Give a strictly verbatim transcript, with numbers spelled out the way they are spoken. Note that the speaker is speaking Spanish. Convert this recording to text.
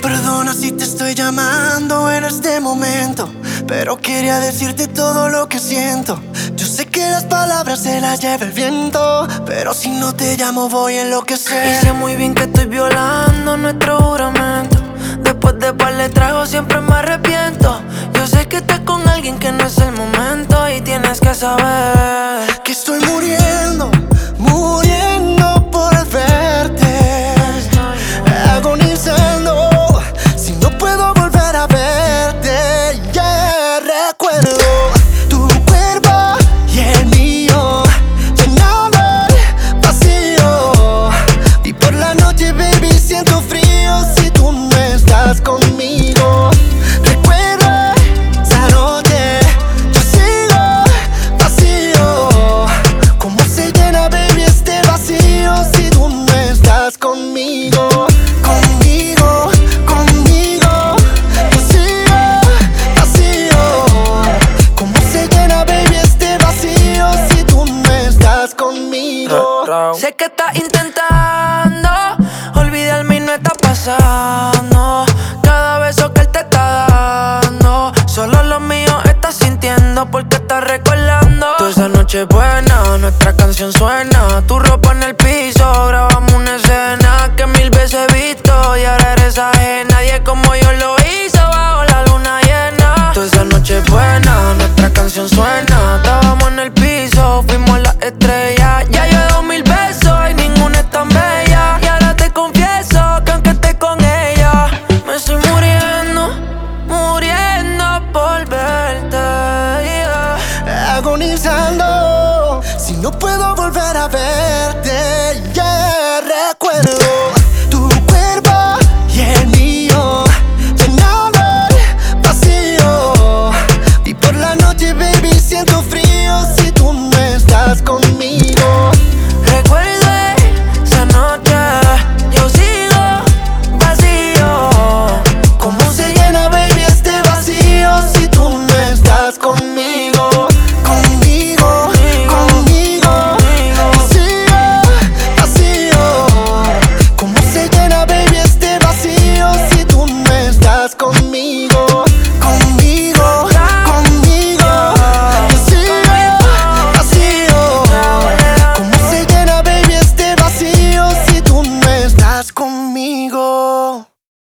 Perdona si te estoy llamando en este momento, pero quería decirte todo lo que siento. Yo sé que las palabras se las lleva el viento, pero si no te llamo voy a enloquecer. Y sé muy bien que estoy violando nuestro juramento. Después de par de tragos siempre me arrepiento. Yo sé que estás con alguien que no es el momento, y tienes que saber que estoy muriendo, muriendo por verte, agonizando si no puedo volver a verte. Yeah, recuerdo tu cuerpo y el mío llenando el vacío, y por la noche, baby, siento frío si tú no estás conmigo. Recuerda esa noche, yo sigo vacío. ¿Cómo se llena, baby, este vacío si tú no estás conmigo? Conmigo, conmigo, yo sigo vacío. ¿Cómo se llena, baby, este vacío si tú no estás conmigo? Sé que estás intentando olvidarme y no está pasando. Cada beso que él te está dando, solo lo mío estás sintiendo porque estás recordando. Toda esa noche buena, nuestra canción suena. Tu ropa en el piso, grabamos una escena que mil veces he visto, y ahora eres ajena. Nadie como yo lo hizo bajo la luna llena. Toda esa noche buena, nuestra canción suena. Estábamos en el piso, fuimos las estrellas. Ya yo he dado mil besos y ninguna es tan bella. Y ahora te confieso que aunque esté con ella, me estoy muriendo, muriendo por verte, yeah. Agonizando si no puedo volver a ver.